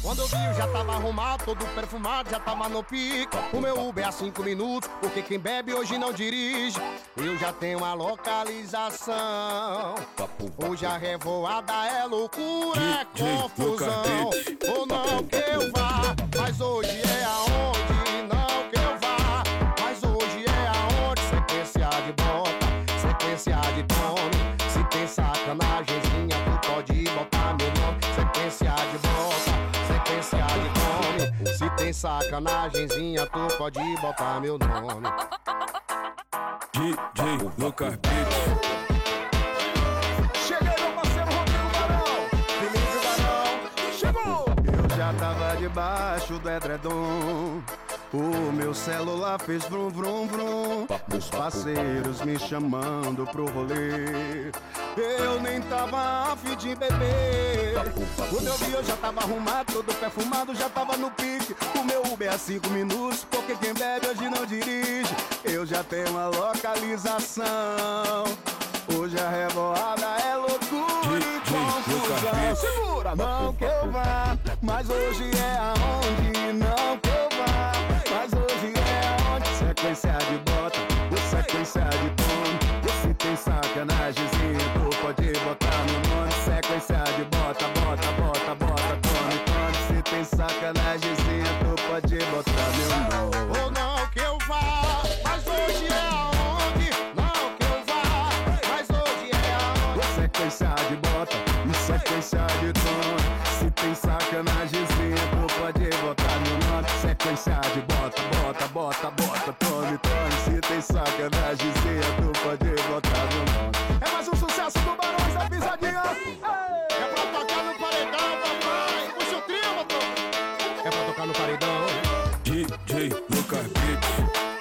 Quando eu vi eu já tava arrumado, todo perfumado, já tava no pique. O meu Uber é a 5 minutos, porque quem bebe hoje não dirige. Eu já tenho uma localização. Hoje a revoada é loucura, é confusão. Ou não que eu vá, mas hoje é aonde. Não que eu vá, mas hoje é aonde. Sequência de bota, sequência de nome. Se tem sacanagemzinha, tu pode botar meu nome. Sequência de bota, sequência de nome. Se tem sacanagemzinha, tu pode botar meu nome. DJ Lucas Beats. Cheguei, meu parceiro Rodrigo Barão. Felipe Barão, chegou! Eu já tava debaixo do edredom. O meu celular fez vrum vrum vrum. Meus parceiros me chamando pro rolê. Eu nem tava afim de beber. Quando eu vi eu já tava arrumado, todo perfumado, já tava no pique. O meu Uber é 5 minutos, porque quem bebe hoje não dirige. Eu já tenho uma localização. Hoje a revoada é loucura e confusão. Segura! Não que eu vá, mas hoje é aonde. Não que eu vá, mas hoje é aonde. Sequência de bota, ou sequência de tom. Se tem sacanagemzinha, tu pode botar meu nome. Sequência de bota, bota, bota, bota, tome, tome. Se tem sacanagemzinha, tu pode botar meu nome. Ou não que eu vá, mas hoje é aonde. Não que eu vá, mas hoje é aonde. Sequência de bota e sequência de tom. Se tem sacanagemzinha, tu pode botar meu nome. Sequência de bota, bota, bota, bota, tome, tome. Se tem sacanagemzinha, tu pode botar meu nome. É mais um sucesso do Barões da Pisadinha. É pra tocar no paredão, papai. Puxa o trio, motor. É pra tocar no paredão. DJ Lucas Beats.